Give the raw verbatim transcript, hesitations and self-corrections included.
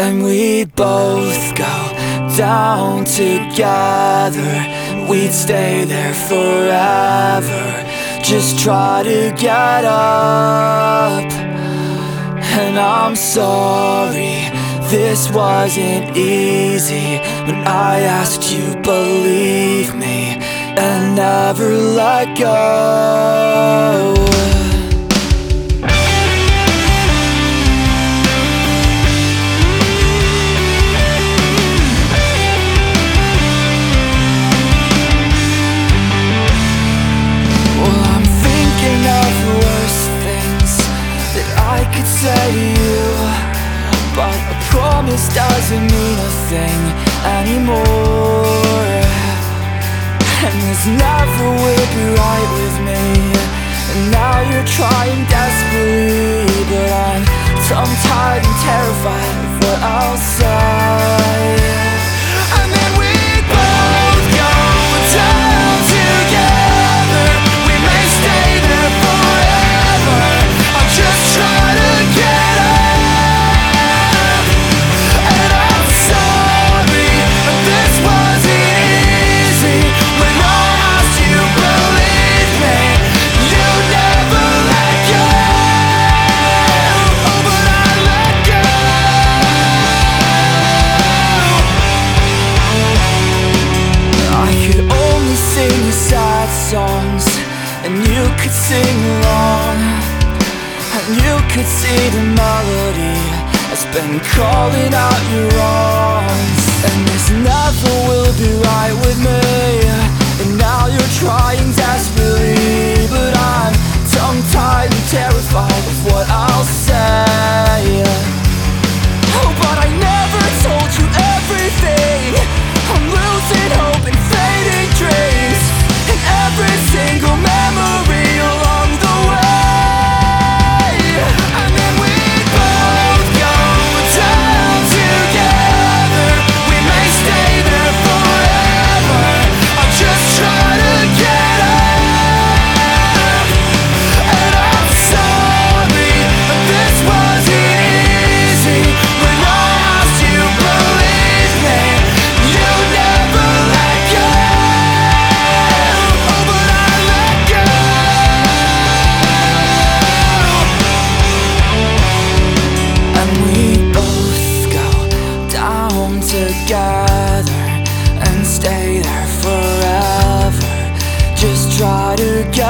And we both go down together. We'd stay there forever. Just try to get up. And I'm sorry, this wasn't easy. When I asked you, believe me, and never let go. Say to you, but a promise doesn't mean a thing anymore. And this never will be right with me. And now you're trying desperately, but I'm tongue-tied and terrified of what I'll say. And then we both go down together. We may stay there forever. I'll just try to get up. And I'm sorry, but this wasn't easy. When I asked you, believe me, you never let go. Oh, but I let go. I could only sing the sad songs, and you could sing along. And you could see the melody has been calling out your wrongs. And this never will be right with me. And now you're trying desperately, but I'm tongue-tied and terrified of what I'll say. Oh, but I never told you everything. I'm losing hope and fading dreams, and every single memory along the way. Together and stay there forever. Just try to get